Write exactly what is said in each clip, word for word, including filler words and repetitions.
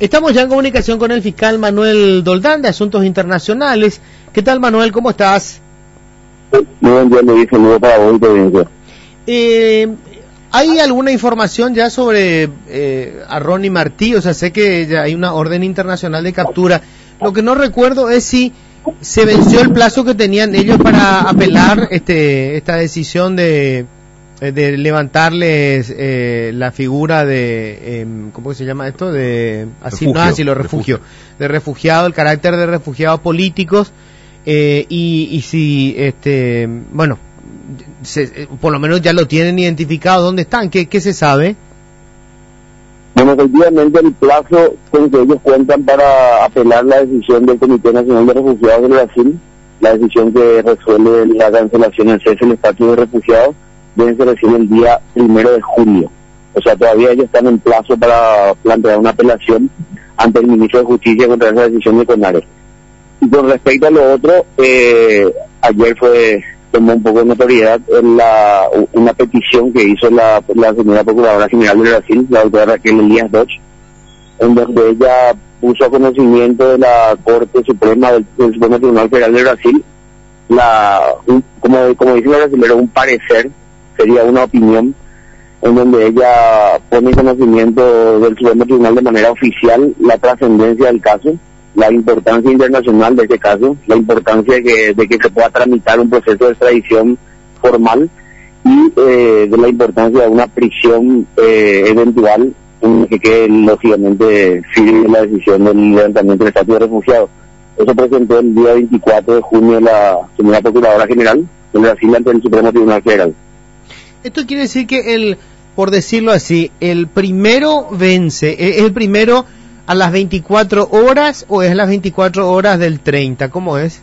Estamos ya en comunicación con el fiscal Manuel Doldán de Asuntos Internacionales. ¿Qué tal, Manuel? ¿Cómo estás? Muy buen día, Luis. Saludos para vos y provincia. Eh, ¿Hay alguna información ya sobre eh, a Ronnie Martí? O sea, sé que ya hay una orden internacional de captura. Lo que no recuerdo es si se venció el plazo que tenían ellos para apelar este esta decisión de... de levantarles eh, la figura de, eh, ¿cómo se llama esto? De asilo, no, asilo, refugio, refugio, de refugiado, el carácter de refugiados políticos, eh, y, y si, este, bueno, se, por lo menos ya lo tienen identificado, ¿dónde están? ¿Qué, qué se sabe? Bueno, efectivamente el plazo con que ellos cuentan para apelar la decisión del Comité Nacional de Refugiados de Brasil, la decisión que resuelve la cancelación del cese del estatus de refugiados, deben ser recién el día primero de julio. O sea, todavía ellos están en plazo para plantear una apelación ante el ministro de Justicia contra esa decisión de CONARE. Y con respecto a lo otro, eh, ayer fue tomó un poco de notoriedad en la, una petición que hizo la, la señora Procuradora General de Brasil, la doctora Raquel Elías Dodge, en donde ella puso a conocimiento de la Corte Suprema del, del Supremo Tribunal Federal de Brasil, la, un, como, como dice la brasilera, un parecer, sería una opinión, en donde ella pone en conocimiento del Supremo Tribunal de manera oficial la trascendencia del caso, la importancia internacional de este caso, la importancia de que, de que se pueda tramitar un proceso de extradición formal y eh, de la importancia de una prisión eh, eventual en que quede lógicamente firme la decisión del levantamiento del estatus de refugiado. Eso presentó el día veinticuatro de junio la señora Procuradora General de Brasil ante el Supremo Tribunal Federal. Esto quiere decir que el, por decirlo así, el primero vence, ¿es el primero a las veinticuatro horas o es las veinticuatro horas del treinta? ¿Cómo es?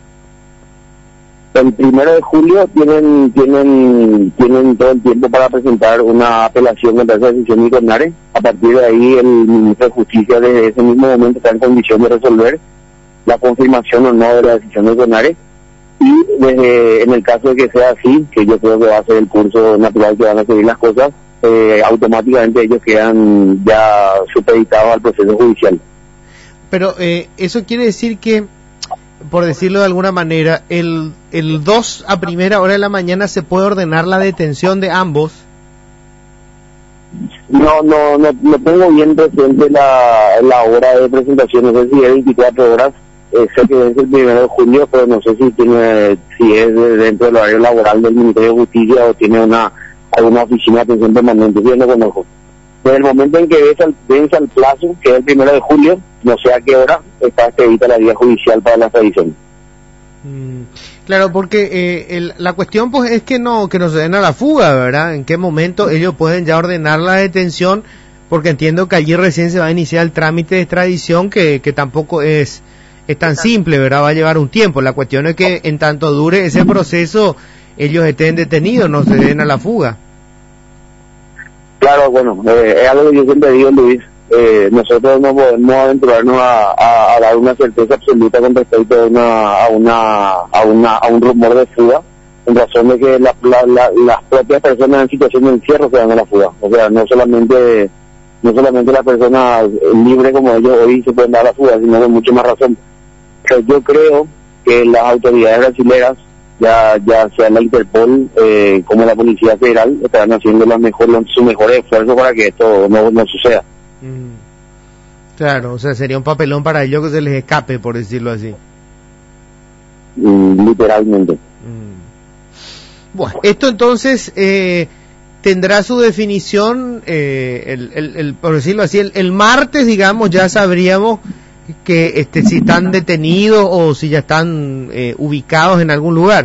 El primero de julio tienen tienen tienen todo el tiempo para presentar una apelación contra esa decisión de CONARE. A partir de ahí el ministro de Justicia desde ese mismo momento está en condición de resolver la confirmación o no de la decisión de CONARE. Y desde, en el caso de que sea así, que yo creo que va a ser el curso natural que van a seguir las cosas, eh, automáticamente ellos quedan ya supeditados al proceso judicial. Pero eh, eso quiere decir que, por decirlo de alguna manera, el, el dos a primera hora de la mañana se puede ordenar la detención de ambos. No, no, no, no tengo bien presente la, la hora de presentación, no sé si es veinticuatro horas. Eh, sé que es el primero de julio, pero no sé si tiene, si es dentro del horario laboral del Ministerio de Justicia o tiene una alguna oficina de atención permanente. Yo no conozco. Desde el momento en que vence el plazo, que es el primero de julio, no sé a qué hora está expedita la vía judicial para la extradición. Mm, claro, porque eh, el, la cuestión pues es que no que no se den a la fuga, ¿verdad? ¿En qué momento ellos pueden ya ordenar la detención? Porque entiendo que allí recién se va a iniciar el trámite de extradición, que, que tampoco es es tan simple, ¿verdad? Va a llevar un tiempo. La cuestión es que en tanto dure ese proceso, ellos estén detenidos, no se den a la fuga. Claro, bueno, eh, es algo que yo siempre digo, Luis. Eh, nosotros no podemos aventurarnos a, a, a dar una certeza absoluta con respecto a una, a una, a una, a un rumor de fuga, en razón de que la, la, la, las propias personas en situación de encierro se dan a la fuga. O sea, no solamente, no solamente las personas libres como ellos hoy se pueden dar a la fuga, sino con mucho más razón. Pero yo creo que las autoridades brasileñas, ya ya sea la Interpol eh, como la Policía Federal, estarán haciendo la mejor, su mejor esfuerzo para que esto no, no suceda. Mm. Claro, o sea, sería un papelón para ellos que se les escape, por decirlo así. Mm, literalmente. Mm. Bueno, esto entonces eh, tendrá su definición, eh, el, el, el, por decirlo así, el, el martes, digamos, ya sabríamos que este si están detenidos o si ya están eh, ubicados en algún lugar.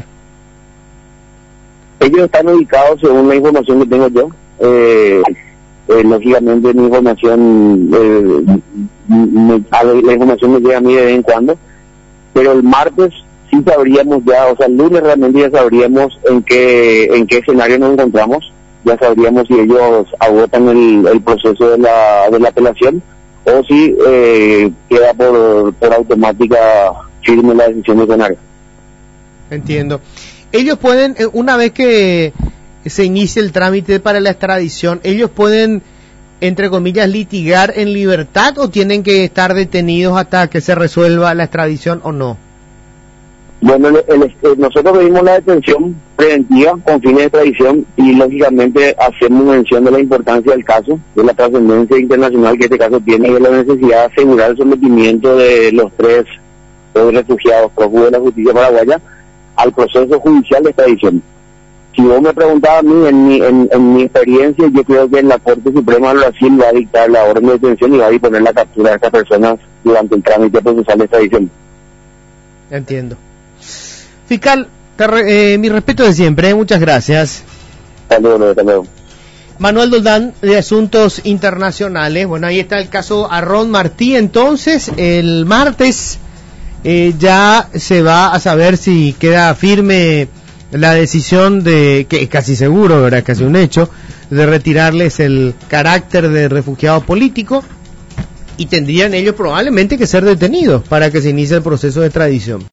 Ellos están ubicados según la información que tengo yo. Eh, eh, lógicamente mi información, eh, me, la información me llega a mí de vez en cuando, pero el martes sí sabríamos ya, o sea el lunes realmente ya sabríamos en qué en qué escenario nos encontramos, ya sabríamos si ellos agotan el, el proceso de la de la apelación o si eh, queda por, por automática firme la decisión de CONARE. Entiendo. Ellos pueden, una vez que se inicie el trámite para la extradición, ellos pueden entre comillas, litigar en libertad o tienen que estar detenidos hasta que se resuelva la extradición o no? Bueno, el, el, el, nosotros pedimos la detención preventiva con fines de extradición y lógicamente hacemos mención de la importancia del caso, de la trascendencia internacional que este caso tiene y de la necesidad de asegurar el sometimiento de los tres, tres refugiados prófugos de la justicia paraguaya al proceso judicial de extradición. Si vos me preguntabas a mí, en mi, en, en mi experiencia, yo creo que en la Corte Suprema de Brasil va a dictar la orden de detención y va a disponer la captura de estas personas durante el trámite procesal de extradición. Entiendo. Fiscal, te re, eh, mi respeto de siempre, ¿eh? Muchas gracias. Hasta luego, hasta luego. Manuel Doldán, de Asuntos Internacionales. Bueno, ahí está el caso Aarón Martí. Entonces, el martes eh, ya se va a saber si queda firme la decisión de, que es casi seguro, ¿verdad? Casi un hecho, de retirarles el carácter de refugiado político y tendrían ellos probablemente que ser detenidos para que se inicie el proceso de extradición.